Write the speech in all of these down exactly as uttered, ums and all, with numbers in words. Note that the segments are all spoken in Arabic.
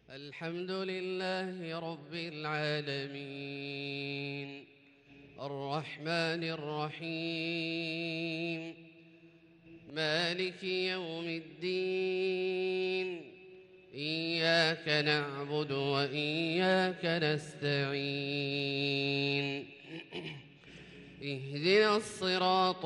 الحمد لله رب العالمين الرحمن الرحيم مالك يوم الدين إياك نعبد وإياك نستعين اهدنا الصراط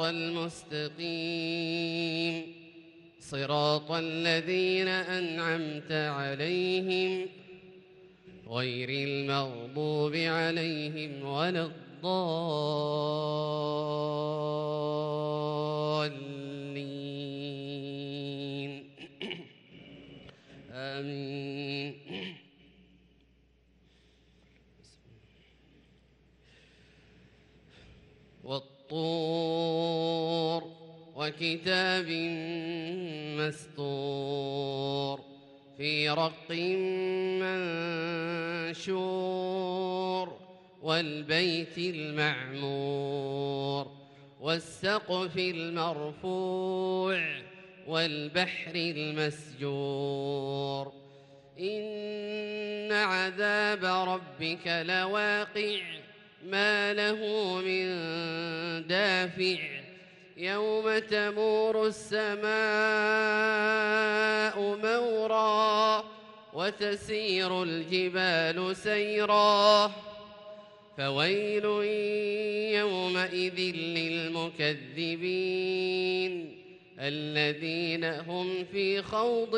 المستقيم صراط الذين أنعمت عليهم غير المغضوب عليهم ولا الضالين آمين. والطور وكتاب مسطور في رق منشور والبيت المعمور والسقف المرفوع والبحر المسجور إن عذاب ربك لواقع ما له من دافع يوم تمور السماء مورا وتسير الجبال سيرا فويل يومئذ للمكذبين الذين هم في خوض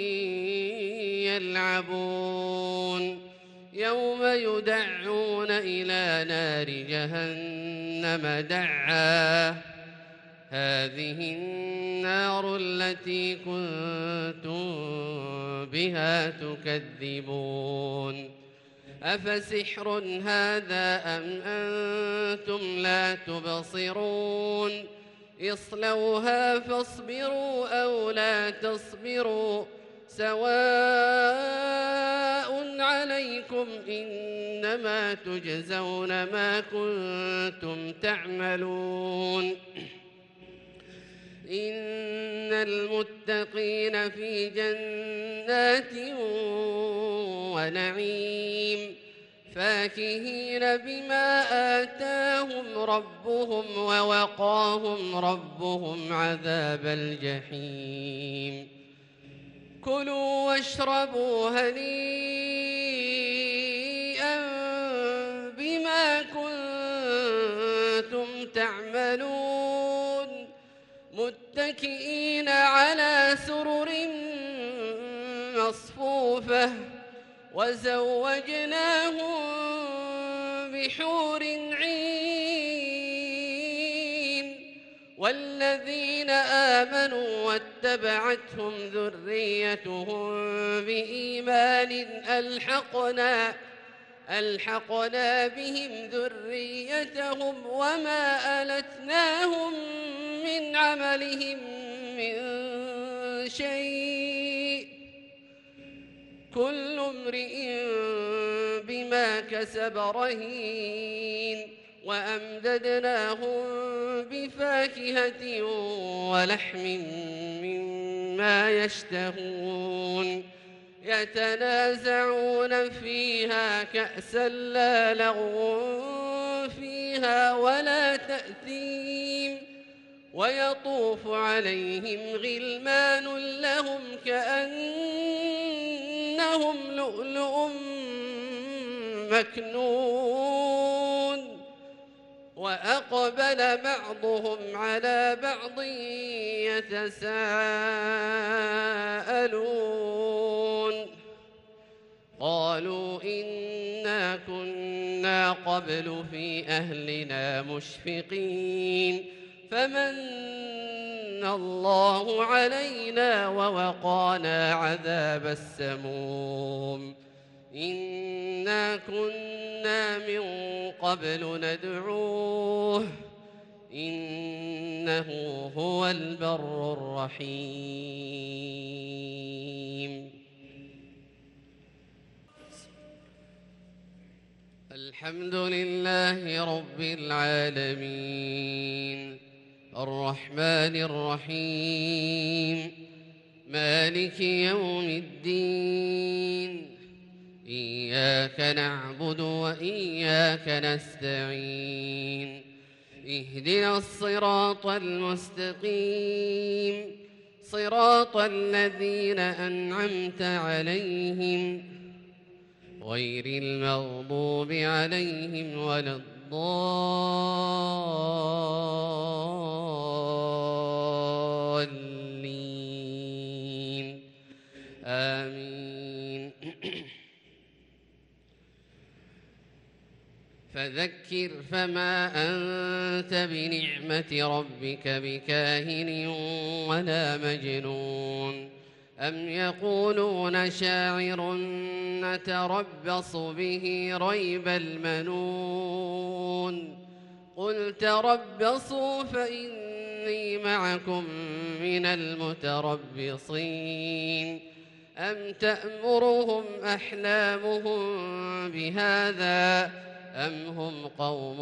يلعبون يوم يدعون إلى نار جهنم دعا هذه النار التي كنتم بها تكذبون أفسحر هذا أم أنتم لا تبصرون اصلوها فاصبروا أو لا تصبروا سواء عليكم إنما تجزون ما كنتم تعملون إن المتقين في جنات ونعيم فاكهين بما آتاهم ربهم ووقاهم ربهم عذاب الجحيم كلوا واشربوا هنيئا بما كنتم تعملون متكئين على سرر مصفوفة وزوجناهم بحور عين والذين آمنوا واتبعتهم ذريتهم بإيمان ألحقنا ألحقنا بهم ذريتهم وما ألتناهم من عملهم من شيء كل امرئ بما كسب رهين وأمددناهم بفاكهة ولحم مما يشتهون يتنازعون فيها كأسا لا لغو فيها ولا تأثيم ويطوف عليهم غلمان لهم كأنهم لؤلؤ مكنون وأقبل بعضهم على بعض يتساءلون قالوا إنا كنا قبل في أهلنا مشفقين فمن الله علينا ووقانا عذاب السموم إنا كنا من قبل ندعوه إنه هو البر الرحيم الحمد لله رب العالمين الرحمن الرحيم مالك يوم الدين إياك نعبد وإياك نستعين اهدنا الصراط المستقيم صراط الذين أنعمت عليهم غير المغضوب عليهم ولا الضالين آمين. فذكر فما أنت بنعمة ربك بكاهن ولا مجنون أم يقولون شاعر نتربص به ريب المنون قل تربصوا فإني معكم من المتربصين أم تأمرهم أحلامهم بهذا أم هم قوم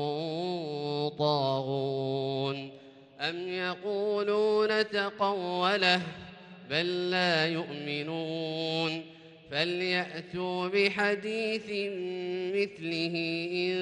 طاغون أم يقولون تقوله بل لا يؤمنون فليأتوا بحديث مثله إن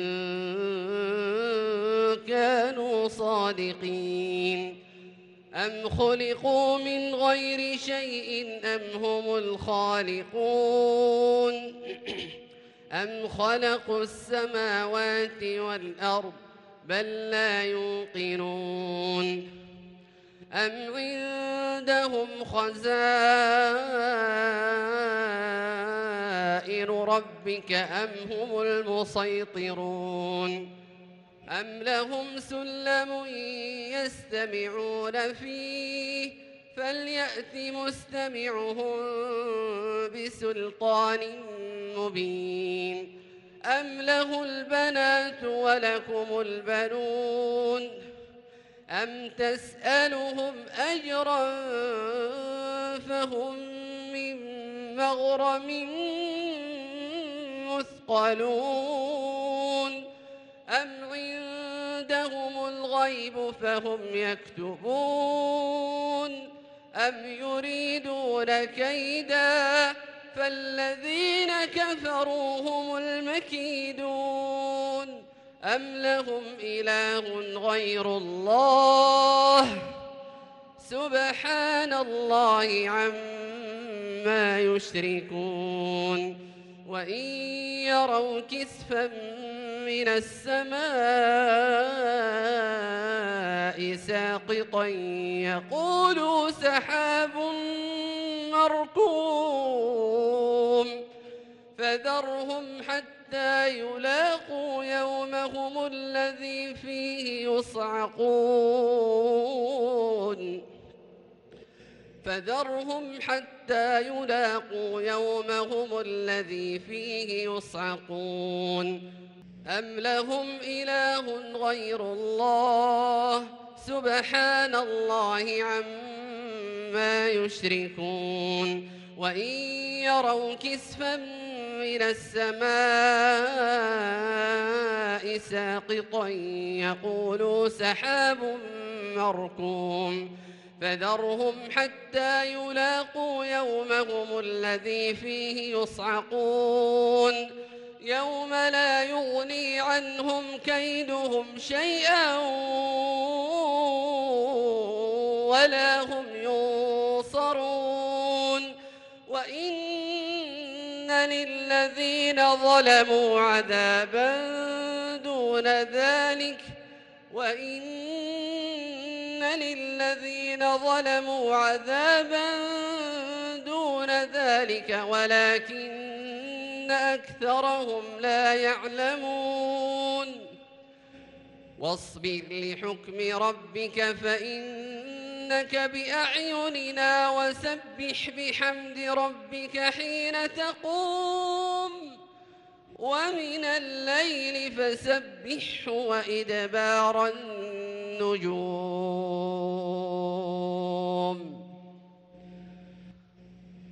كانوا صادقين أم خلقوا من غير شيء أم هم الخالقون أم خلقوا السماوات والأرض بل لا يوقنون أم عندهم خزائن ربك أم هم المسيطرون أم لهم سلم يستمعون فيه فليأت مستمعهم بسلطان مبين أم له البنات ولكم البنون أم تسألهم أجرا فهم من مغرم مثقلون أم عندهم الغيب فهم يكتبون أم يريدون كيدا فالذين كفروا هم المكيدون أم لهم إله غير الله سبحان الله عما يشركون وإن يروا كسفا من السماء ساقطا يقولوا سحاب مركوم فذرهم حتى يلاقوا يومهم الذي فيه يصعقون فذرهم حتى يلاقوا يومهم الذي فيه يصعقون أم لهم إله غير الله سبحان الله عما يشركون وإن يروا كسفا من السماء ساقطا يقولوا سحاب مركوم فذرهم حتى يلاقوا يومهم الذي فيه يصعقون يوم لا يغني عنهم كيدهم شيئا ولا هم ينصرون وإن للذين ظلموا عذابا دون ذلك وإن للذين ظلموا عذابا دون ذلك ولكن أكثرهم لا يعلمون واصبر لحكم ربك فإنك بأعيننا وسبح بحمد ربك حين تقوم ومن الليل فسبحه وإدبار النجوم